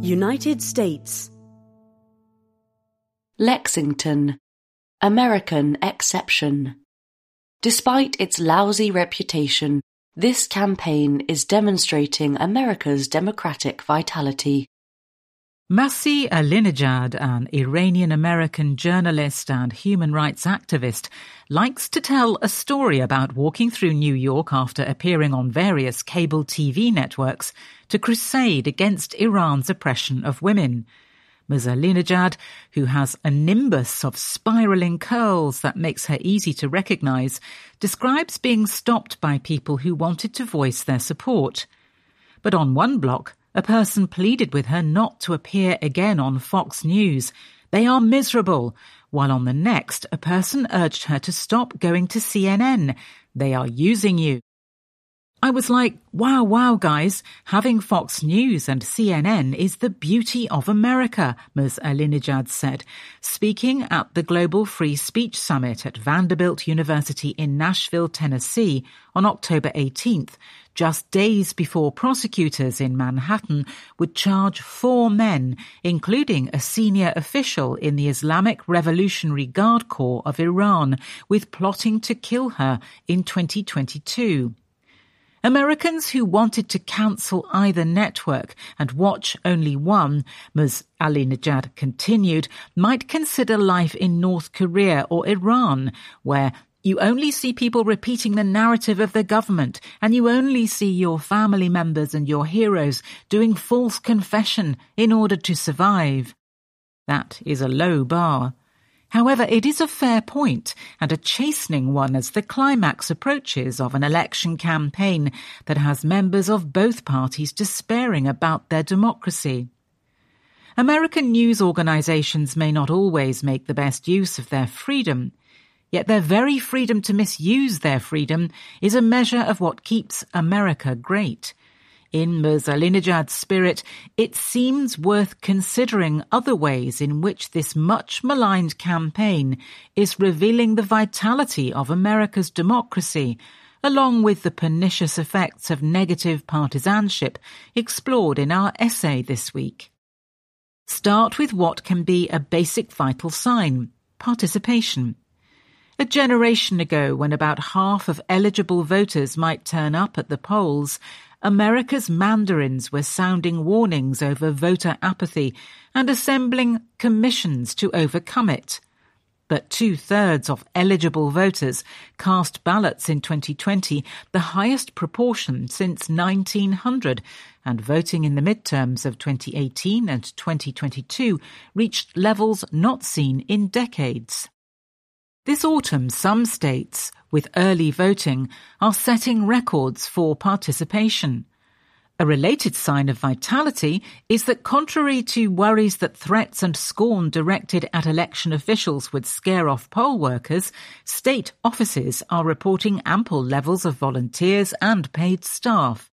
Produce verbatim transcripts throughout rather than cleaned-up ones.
United States. Lexington, American exception. Despite its lousy reputation, this campaign is demonstrating America's democratic vitality. Masih Alinejad, an Iranian-American journalist and human rights activist, likes to tell a story about walking through New York after appearing on various cable T V networks to crusade against Iran's oppression of women. Ms Alinejad, who has a nimbus of spiralling curls that makes her easy to recognise, describes being stopped by people who wanted to voice their support. But on one block, a person pleaded with her not to appear again on Fox News. They are miserable. While on the next, a person urged her to stop going to C N N. They are using you. I was like, wow, wow, guys, having Fox News and C N N is the beauty of America, Ms Alinejad said, speaking at the Global Free Speech Summit at Vanderbilt University in Nashville, Tennessee on October eighteenth, just days before prosecutors in Manhattan would charge four men, including a senior official in the Islamic Revolutionary Guard Corps of Iran, with plotting to kill her in twenty twenty-two. Americans who wanted to cancel either network and watch only one, Ms Alinejad continued, might consider life in North Korea or Iran, where you only see people repeating the narrative of the government, and you only see your family members and your heroes doing false confession in order to survive. That is a low bar. However, it is a fair point and a chastening one as the climax approaches of an election campaign that has members of both parties despairing about their democracy. American news organizations may not always make the best use of their freedom, yet their very freedom to misuse their freedom is a measure of what keeps America great. In Ms Alinejad's spirit, it seems worth considering other ways in which this much-maligned campaign is revealing the vitality of America's democracy, along with the pernicious effects of negative partisanship explored in our essay this week. Start with what can be a basic vital sign: participation. A generation ago, when about half of eligible voters might turn up at the polls, America's mandarins were sounding warnings over voter apathy and assembling commissions to overcome it. But two-thirds of eligible voters cast ballots in twenty twenty, the highest proportion since nineteen hundred, and voting in the midterms of twenty eighteen and twenty twenty-two reached levels not seen in decades. This autumn, some states, with early voting, are setting records for participation. A related sign of vitality is that, contrary to worries that threats and scorn directed at election officials would scare off poll workers, state offices are reporting ample levels of volunteers and paid staff.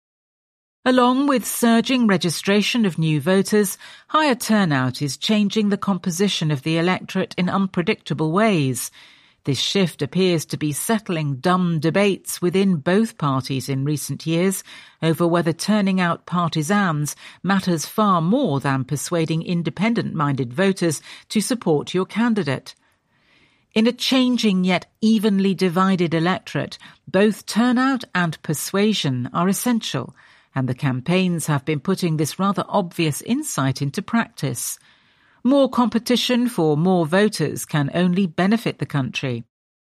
Along with surging registration of new voters, higher turnout is changing the composition of the electorate in unpredictable ways. This shift appears to be settling dumb debates within both parties in recent years over whether turning out partisans matters far more than persuading independent-minded voters to support your candidate. In a changing yet evenly divided electorate, both turnout and persuasion are essential, and the campaigns have been putting this rather obvious insight into practice. More competition for more voters can only benefit the country.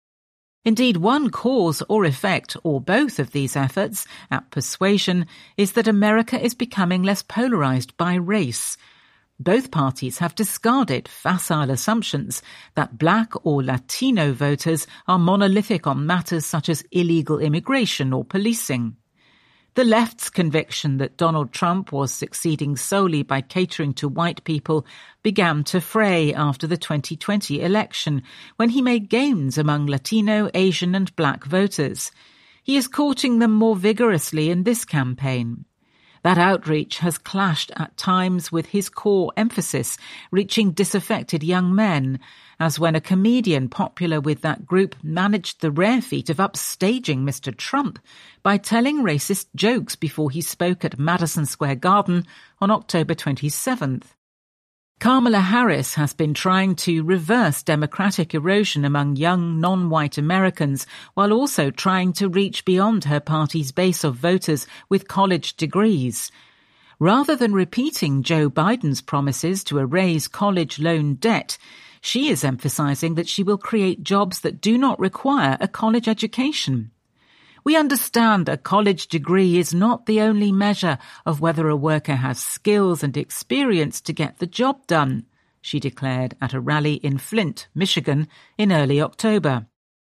Indeed, one cause or effect, or both of these efforts, at persuasion, is that America is becoming less polarized by race. Both parties have discarded facile assumptions that black or Latino voters are monolithic on matters such as illegal immigration or policing. The left's conviction that Donald Trump was succeeding solely by catering to white people began to fray after the twenty twenty election, when he made gains among Latino, Asian and black voters. He is courting them more vigorously in this campaign. That outreach has clashed at times with his core emphasis, reaching disaffected young men, as when a comedian popular with that group managed the rare feat of upstaging Mister Trump by telling racist jokes before he spoke at Madison Square Garden on October twenty-seventh. Kamala Harris has been trying to reverse Democratic erosion among young non-white Americans while also trying to reach beyond her party's base of voters with college degrees. Rather than repeating Joe Biden's promises to erase college loan debt, she is emphasizing that she will create jobs that do not require a college education. We understand a college degree is not the only measure of whether a worker has skills and experience to get the job done, she declared at a rally in Flint, Michigan, in early October.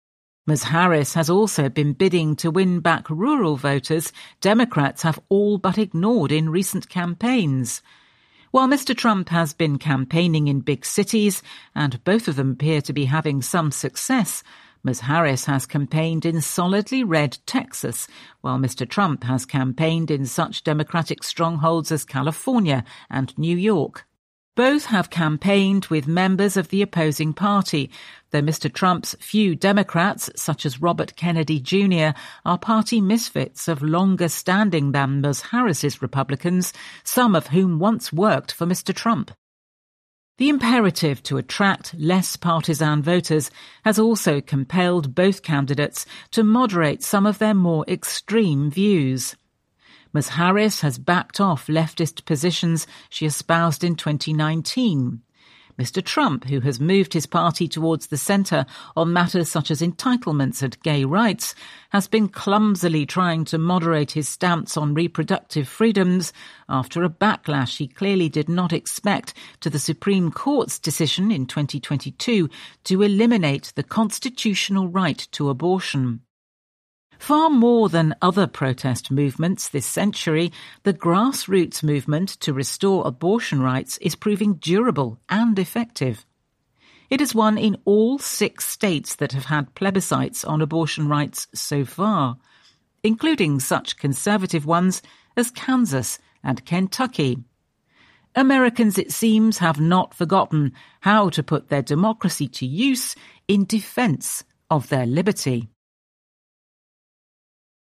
Miz Harris has also been bidding to win back rural voters Democrats have all but ignored in recent campaigns. While Mister Trump has been campaigning in big cities, and both of them appear to be having some success, Miz Harris has campaigned in solidly red Texas, while Mister Trump has campaigned in such Democratic strongholds as California and New York. Both have campaigned with members of the opposing party, though Mister Trump's few Democrats, such as Robert Kennedy Junior, are party misfits of longer standing than Miz Harris's Republicans, some of whom once worked for Mister Trump. The imperative to attract less partisan voters has also compelled both candidates to moderate some of their more extreme views. Miz Harris has backed off leftist positions she espoused in twenty nineteen. Mister Trump, who has moved his party towards the centre on matters such as entitlements and gay rights, has been clumsily trying to moderate his stance on reproductive freedoms after a backlash he clearly did not expect to the Supreme Court's decision in twenty twenty-two to eliminate the constitutional right to abortion. Far more than other protest movements this century, the grassroots movement to restore abortion rights is proving durable and effective. It is one in all six states that have had plebiscites on abortion rights so far, including such conservative ones as Kansas and Kentucky. Americans, it seems, have not forgotten how to put their democracy to use in defense of their liberty.